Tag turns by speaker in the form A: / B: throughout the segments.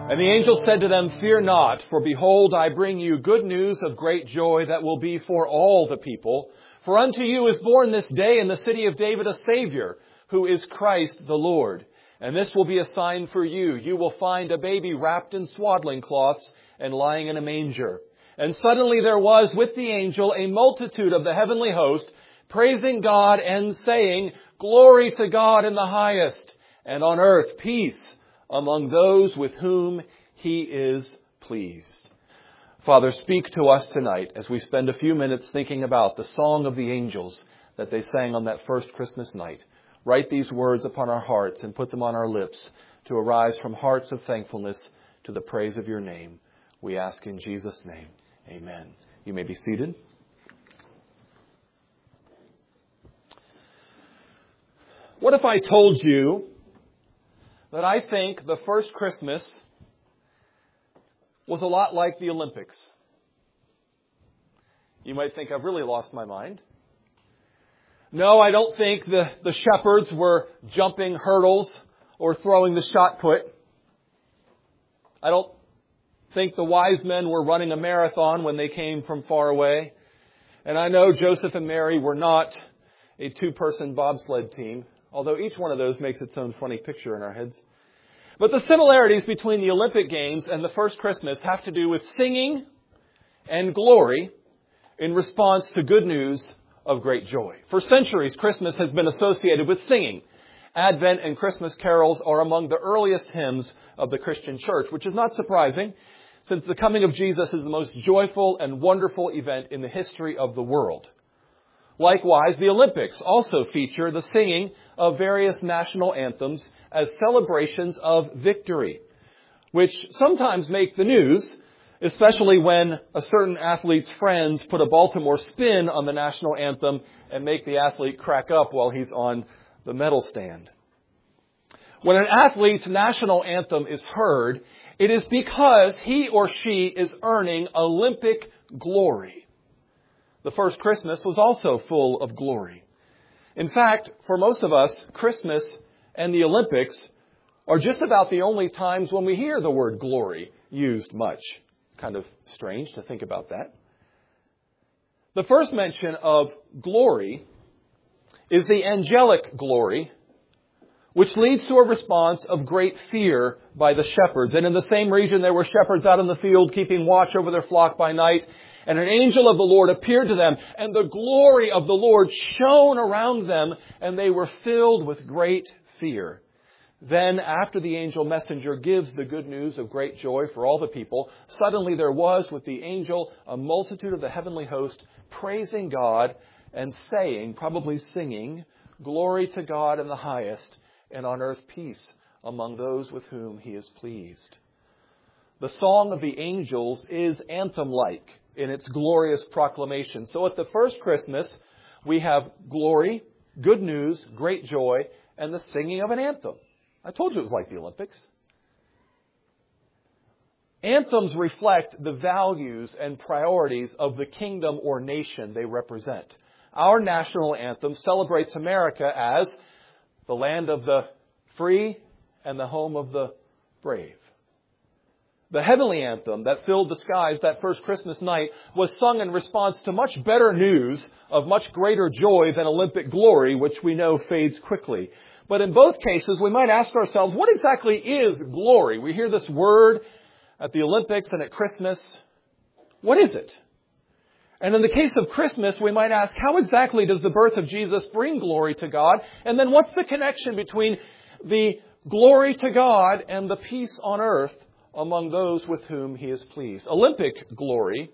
A: And the angel said to them, "Fear not, for behold, I bring you good news of great joy that will be for all the people. For unto you is born this day in the city of David a Savior, who is Christ the Lord. And this will be a sign for you. You will find a baby wrapped in swaddling cloths and lying in a manger." And suddenly there was with the angel a multitude of the heavenly host, praising God and saying, "Glory to God in the highest, and on earth peace among those with whom He is pleased." Father, speak to us tonight as we spend a few minutes thinking about the song of the angels that they sang on that first Christmas night. Write these words upon our hearts and put them on our lips to arise from hearts of thankfulness to the praise of your name. We ask in Jesus' name. Amen. You may be seated. What if I told you that I think the first Christmas was a lot like the Olympics? You might think I've really lost my mind. No, I don't think the shepherds were jumping hurdles or throwing the shot put. I don't think the wise men were running a marathon when they came from far away. And I know Joseph and Mary were not a two-person bobsled team, although each one of those makes its own funny picture in our heads. But the similarities between the Olympic Games and the first Christmas have to do with singing and glory in response to good news of great joy. For centuries, Christmas has been associated with singing. Advent and Christmas carols are among the earliest hymns of the Christian church, which is not surprising, since the coming of Jesus is the most joyful and wonderful event in the history of the world. Likewise, the Olympics also feature the singing of various national anthems as celebrations of victory, which sometimes make the news, especially when a certain athlete's friends put a Baltimore spin on the national anthem and make the athlete crack up while he's on the medal stand. When an athlete's national anthem is heard, it is because he or she is earning Olympic glory. The first Christmas was also full of glory. In fact, for most of us, Christmas and the Olympics are just about the only times when we hear the word glory used much. Kind of strange to think about that. The first mention of glory is the angelic glory, which leads to a response of great fear by the shepherds. And in the same region, there were shepherds out in the field keeping watch over their flock by night. And an angel of the Lord appeared to them, and the glory of the Lord shone around them, and they were filled with great fear. Then, after the angel messenger gives the good news of great joy for all the people, suddenly there was with the angel a multitude of the heavenly host praising God and saying, probably singing, "Glory to God in the highest, and on earth peace among those with whom He is pleased." The song of the angels is anthem-like in its glorious proclamation. So at the first Christmas, we have glory, good news, great joy, and the singing of an anthem. I told you it was like the Olympics. Anthems reflect the values and priorities of the kingdom or nation they represent. Our national anthem celebrates America as the land of the free and the home of the brave. The heavenly anthem that filled the skies that first Christmas night was sung in response to much better news of much greater joy than Olympic glory, which we know fades quickly. But in both cases, we might ask ourselves, what exactly is glory? We hear this word at the Olympics and at Christmas. What is it? And in the case of Christmas, we might ask, how exactly does the birth of Jesus bring glory to God? And then what's the connection between the glory to God and the peace on earth among those with whom He is pleased? Olympic glory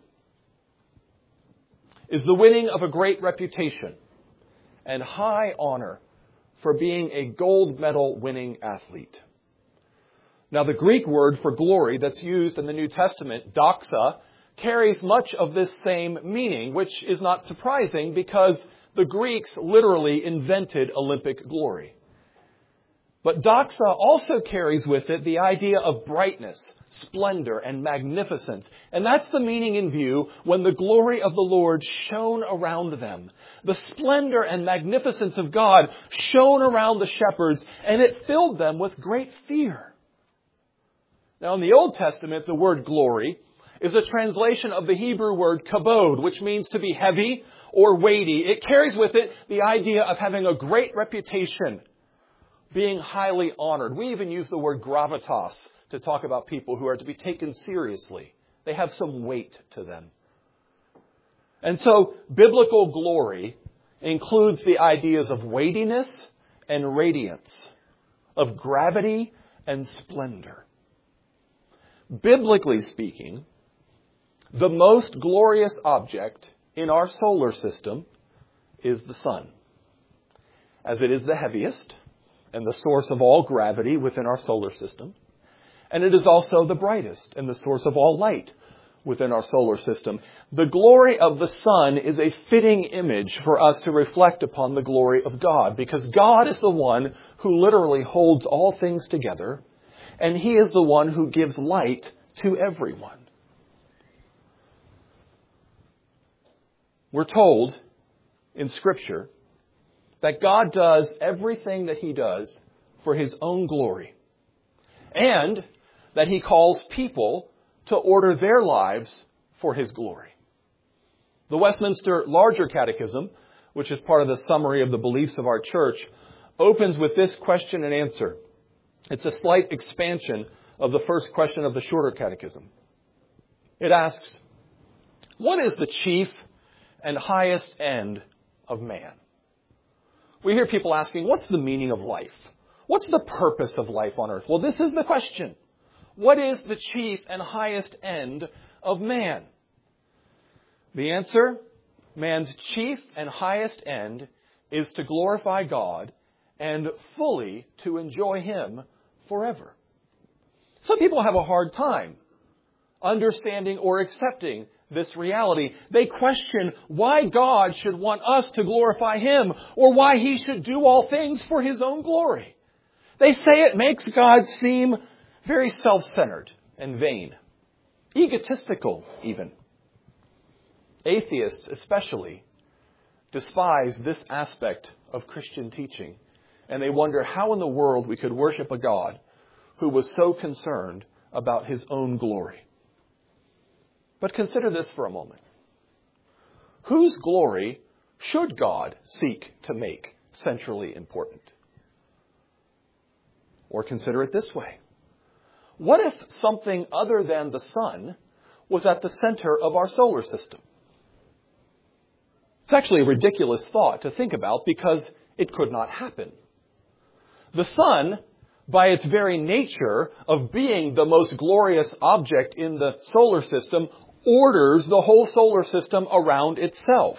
A: is the winning of a great reputation and high honor for being a gold medal winning athlete. Now, the Greek word for glory that's used in the New Testament, doxa, carries much of this same meaning, which is not surprising because the Greeks literally invented Olympic glory. But doxa also carries with it the idea of brightness, splendor, and magnificence. And that's the meaning in view when the glory of the Lord shone around them. The splendor and magnificence of God shone around the shepherds, and it filled them with great fear. Now, in the Old Testament, the word glory is a translation of the Hebrew word kabod, which means to be heavy or weighty. It carries with it the idea of having a great reputation, being highly honored. We even use the word gravitas to talk about people who are to be taken seriously. They have some weight to them. And so, biblical glory includes the ideas of weightiness and radiance, of gravity and splendor. Biblically speaking, the most glorious object in our solar system is the sun, as it is the heaviest and the source of all gravity within our solar system. And it is also the brightest and the source of all light within our solar system. The glory of the sun is a fitting image for us to reflect upon the glory of God, because God is the one who literally holds all things together, and He is the one who gives light to everyone. We're told in Scripture that God does everything that He does for His own glory, and that He calls people to order their lives for His glory. The Westminster Larger Catechism, which is part of the summary of the beliefs of our church, opens with this question and answer. It's a slight expansion of the first question of the Shorter Catechism. It asks, what is the chief and highest end of man? We hear people asking, what's the meaning of life? What's the purpose of life on earth? Well, this is the question. What is the chief and highest end of man? The answer, man's chief and highest end is to glorify God and fully to enjoy Him forever. Some people have a hard time understanding or accepting this reality. They question why God should want us to glorify Him, or why He should do all things for His own glory. They say it makes God seem very self-centered and vain, egotistical even. Atheists especially despise this aspect of Christian teaching, and they wonder how in the world we could worship a God who was so concerned about His own glory. But consider this for a moment. Whose glory should God seek to make centrally important? Or consider it this way. What if something other than the sun was at the center of our solar system? It's actually a ridiculous thought to think about, because it could not happen. The sun, by its very nature of being the most glorious object in the solar system, orders the whole solar system around itself.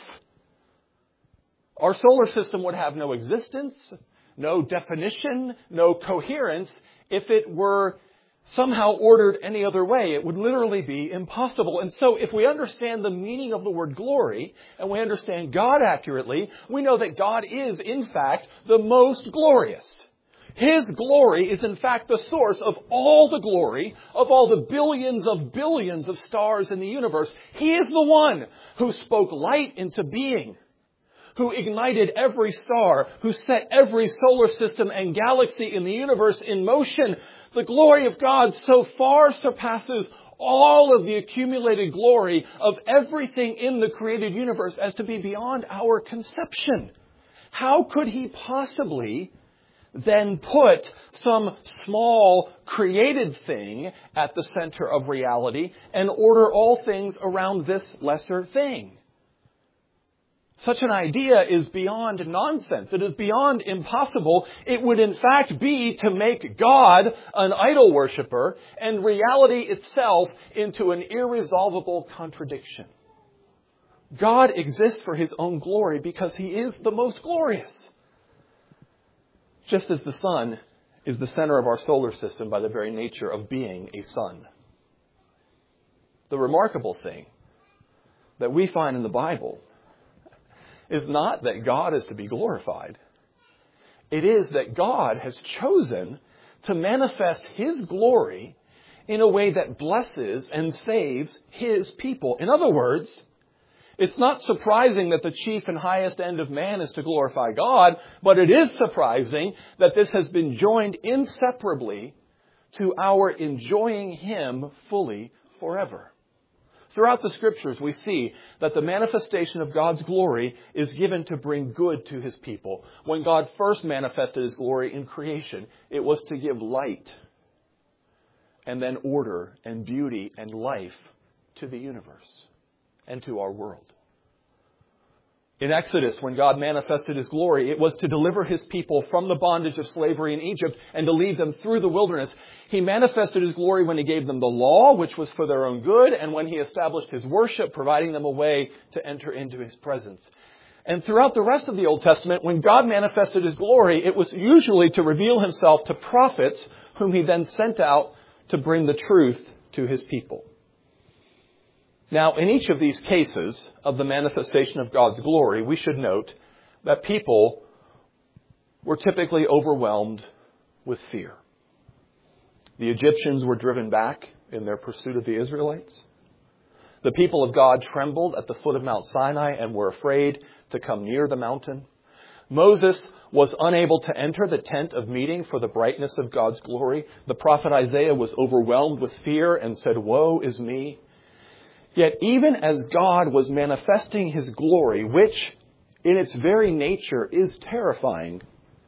A: Our solar system would have no existence, no definition, no coherence if it were somehow ordered any other way. It would literally be impossible. And so if we understand the meaning of the word glory, and we understand God accurately, we know that God is, in fact, the most glorious. His glory is, in fact, the source of all the glory of all the billions of stars in the universe. He is the one who spoke light into being, who ignited every star, who set every solar system and galaxy in the universe in motion. The glory of God so far surpasses all of the accumulated glory of everything in the created universe as to be beyond our conception. How could He possibly then put some small created thing at the center of reality and order all things around this lesser thing? Such an idea is beyond nonsense. It is beyond impossible. It would in fact be to make God an idol worshiper and reality itself into an irresolvable contradiction. God exists for His own glory because He is the most glorious. Just as the sun is the center of our solar system by the very nature of being a sun. The remarkable thing that we find in the Bible is not that God is to be glorified. It is that God has chosen to manifest His glory in a way that blesses and saves His people. In other words, it's not surprising that the chief and highest end of man is to glorify God, but it is surprising that this has been joined inseparably to our enjoying Him fully forever. Throughout the Scriptures, we see that the manifestation of God's glory is given to bring good to His people. When God first manifested His glory in creation, it was to give light and then order and beauty and life to the universe and to our world. In Exodus, when God manifested His glory, it was to deliver His people from the bondage of slavery in Egypt and to lead them through the wilderness. He manifested His glory when He gave them the law, which was for their own good, and when He established His worship, providing them a way to enter into His presence. And throughout the rest of the Old Testament, when God manifested His glory, it was usually to reveal Himself to prophets, whom He then sent out to bring the truth to His people. Now, in each of these cases of the manifestation of God's glory, we should note that people were typically overwhelmed with fear. The Egyptians were driven back in their pursuit of the Israelites. The people of God trembled at the foot of Mount Sinai and were afraid to come near the mountain. Moses was unable to enter the tent of meeting for the brightness of God's glory. The prophet Isaiah was overwhelmed with fear and said, "Woe is me." Yet even as God was manifesting His glory, which in its very nature is terrifying,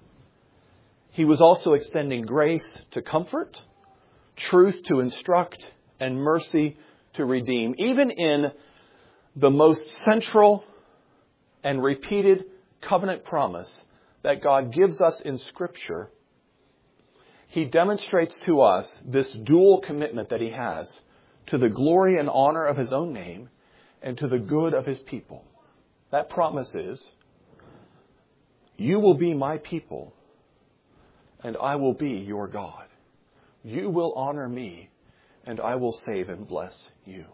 A: He was also extending grace to comfort, truth to instruct, and mercy to redeem. Even in the most central and repeated covenant promise that God gives us in Scripture, He demonstrates to us this dual commitment that He has to the glory and honor of His own name and to the good of His people. That promise is, you will be my people and I will be your God. You will honor me and I will save and bless you.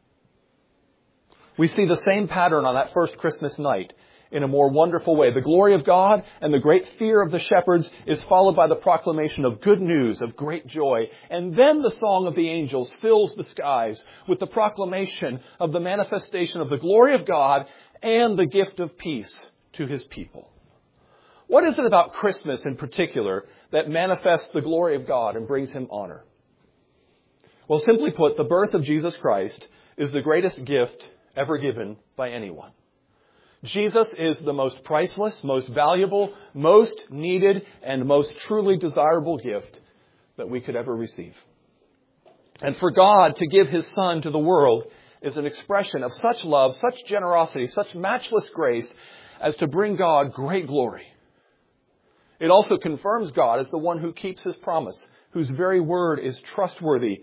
A: We see the same pattern on that first Christmas night in a more wonderful way. The glory of God and the great fear of the shepherds is followed by the proclamation of good news, of great joy. And then the song of the angels fills the skies with the proclamation of the manifestation of the glory of God and the gift of peace to His people. What is it about Christmas in particular that manifests the glory of God and brings Him honor? Well, simply put, the birth of Jesus Christ is the greatest gift ever given by anyone. Jesus is the most priceless, most valuable, most needed, and most truly desirable gift that we could ever receive. And for God to give His Son to the world is an expression of such love, such generosity, such matchless grace as to bring God great glory. It also confirms God as the one who keeps His promise, whose very word is trustworthy.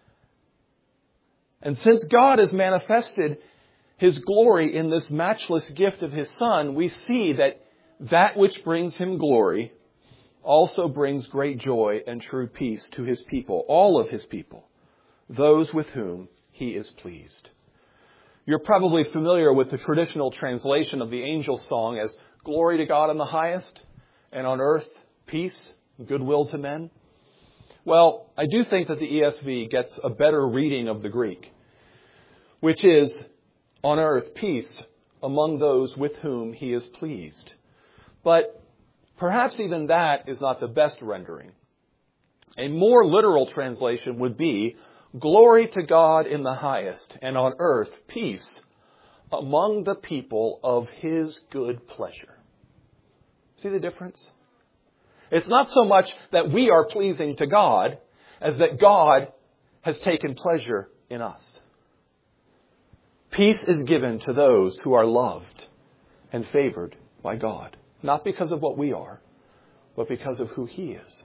A: And since God has manifested His glory in this matchless gift of His Son, we see that which brings Him glory also brings great joy and true peace to His people, all of His people, those with whom He is pleased. You're probably familiar with the traditional translation of the angel song as glory to God in the highest, and on earth peace and goodwill to men. Well, I do think that the ESV gets a better reading of the Greek, which is, on earth, peace among those with whom He is pleased. But perhaps even that is not the best rendering. A more literal translation would be, glory to God in the highest, and on earth, peace among the people of His good pleasure. See the difference? It's not so much that we are pleasing to God as that God has taken pleasure in us. Peace is given to those who are loved and favored by God, not because of what we are, but because of who He is.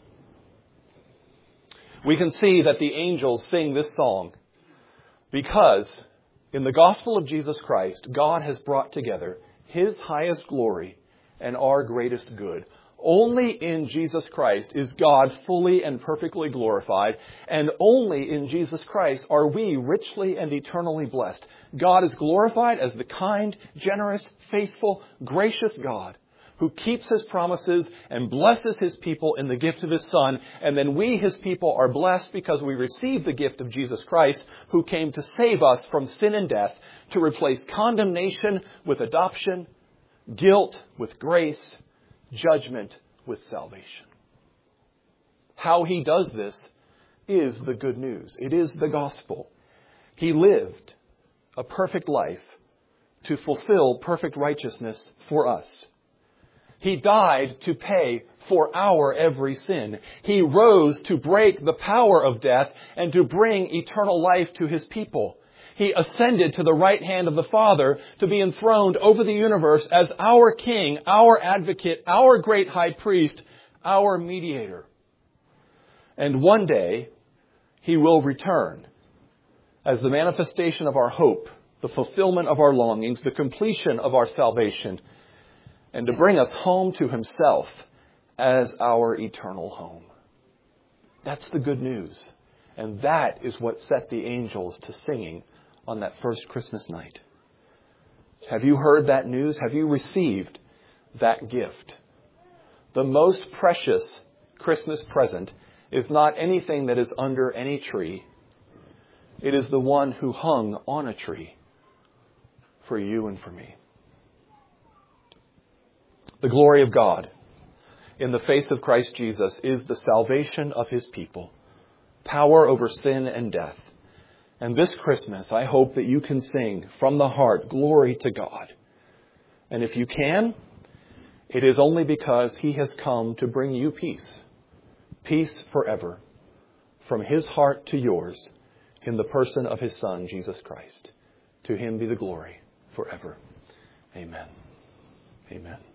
A: We can see that the angels sing this song because in the gospel of Jesus Christ, God has brought together His highest glory and our greatest good. Only in Jesus Christ is God fully and perfectly glorified, and only in Jesus Christ are we richly and eternally blessed. God is glorified as the kind, generous, faithful, gracious God who keeps His promises and blesses His people in the gift of His Son. And then we, His people, are blessed because we receive the gift of Jesus Christ, who came to save us from sin and death, to replace condemnation with adoption, guilt with grace, judgment with salvation. How He does this is the good news. It is the gospel. He lived a perfect life to fulfill perfect righteousness for us. He died to pay for our every sin. He rose to break the power of death and to bring eternal life to His people. He ascended to the right hand of the Father to be enthroned over the universe as our King, our advocate, our great high priest, our mediator. And one day, He will return as the manifestation of our hope, the fulfillment of our longings, the completion of our salvation, and to bring us home to Himself as our eternal home. That's the good news. And that is what set the angels to singing on that first Christmas night. Have you heard that news? Have you received that gift? The most precious Christmas present is not anything that is under any tree. It is the one who hung on a tree for you and for me. The glory of God in the face of Christ Jesus is the salvation of His people, power over sin and death. And this Christmas, I hope that you can sing from the heart, glory to God. And if you can, it is only because He has come to bring you peace, peace forever, from His heart to yours, in the person of His Son, Jesus Christ. To Him be the glory forever. Amen. Amen.